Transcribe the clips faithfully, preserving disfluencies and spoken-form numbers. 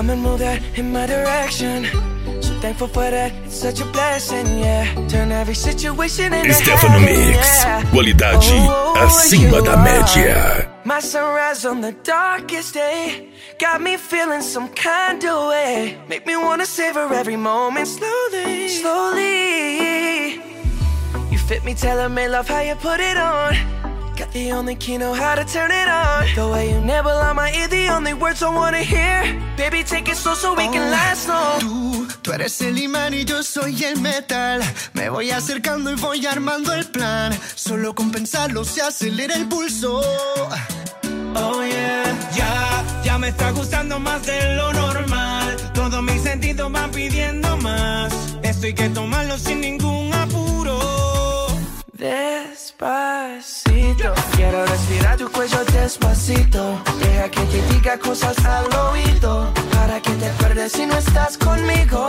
come and move that in my direction. So thankful for that, it's such a blessing, yeah. Turn every situation into Stefano heaven, Mix, yeah. qualidade Oh, acima you da are média. my sunrise on the darkest day. Got me feeling some kind of way. Make me wanna savor every moment slowly, slowly. You fit me, tailor-made, love how you put it on. Got the only key, know how to turn it on. The way you nibble on my ear, the only words I wanna hear. Baby, take it slow so we can last long. Tú, tú eres el imán y yo soy el metal. Me voy acercando y voy armando el plan. Solo con pensarlo se acelera el pulso. Oh yeah, ya, ya me está gustando más de lo normal. Todos mis sentidos van pidiendo más. Esto hay que tomarlo sin ningún apuro. Despacito, quiero respirar tu cuello despacito. Deja que te diga cosas al oído, para que te acuerdes si no estás conmigo.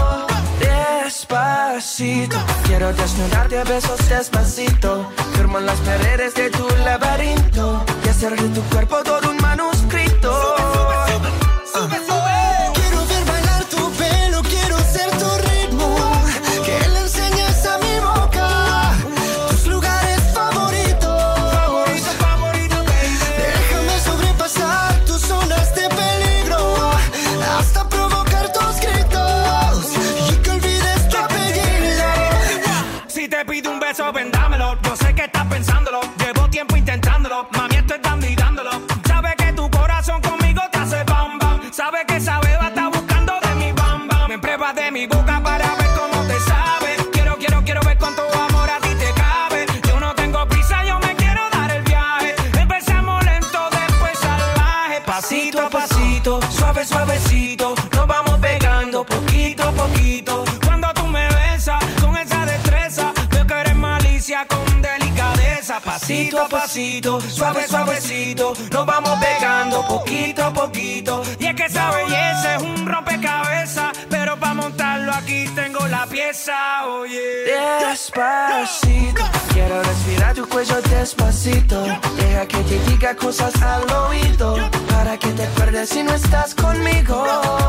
Despacito, quiero desnudarte a besos despacito. Firmo en las paredes de tu laberinto y hacer de tu cuerpo todo un manuscrito. Sube, sube. Quiero ver bailar tu pelo, quiero ser tu ritmo. Que le enseñes a mi boca tus lugares favoritos. Favorito, favorito, baby. Déjame sobrepasar tus zonas de peligro hasta provocar tus gritos y que olvides tu apellido. Si te pido un beso, ven dámelo. Yo sé que estás pensándolo. Llevo tiempo intentándolo. Mami, estoy dando y dándolo. Sabes que tu corazón conmigo te hace bam bam. Sabes que esa beba está buscando de mi bam bam. Me pruebas de mi boca para ver cómo te sabe. Quiero, quiero, quiero ver cuánto amor a ti te cabe. Yo no tengo prisa, yo me quiero dar el viaje. Empezamos lento, después salvaje. Pasito a pasito, suave, suavecito. Nos vamos pegando poquito a poquito. Cuando tú me besas con esa destreza, veo que eres malicia con delicadeza. Pasito a pasito, suave, suavecito. Nos vamos pegando poquito a poquito. Y es que esa belleza es un rompecabezas, pero para montarlo aquí tengo la pieza, oye. Despacito, quiero respirar tu cuello despacito. Deja que te diga cosas al oído, para que te acuerdes si no estás conmigo.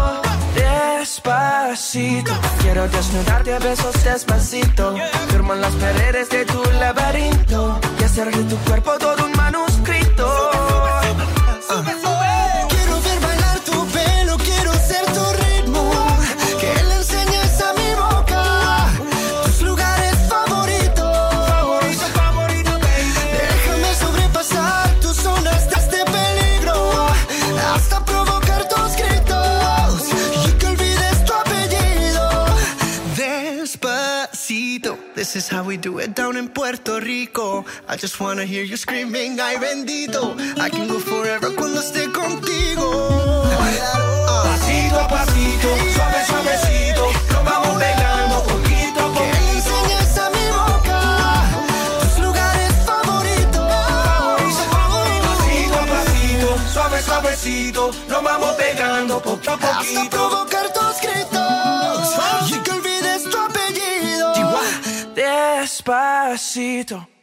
Despacito, quiero desnudarte a besos despacito. Firmo en las paredes de tu laberinto y hacer de tu cuerpo todo un manuscrito. Quiero ver bailar tu pelo, quiero ser tu ritmo. Que le enseñes a mi boca tus lugares favoritos. Favorito, favorito, baby. Déjame sobrepasar tus zonas de este peligro hasta provocar tus gritos y que olvides tu apellido. Despacito, this is how we do it down in Puerto Rico. I just wanna hear you screaming, ay bendito. I can go forever cuando esté contigo. Pasito a pasito, suave, suavecito. Nos vamos pegando poquito a Que le poquito. enseñes a mi boca tus lugares favoritos. Pasito a pasito, suave, suavecito. Nos vamos pegando poquito a Hasta poquito. provocar tus gritos y que olvides tu apellido. Despacito.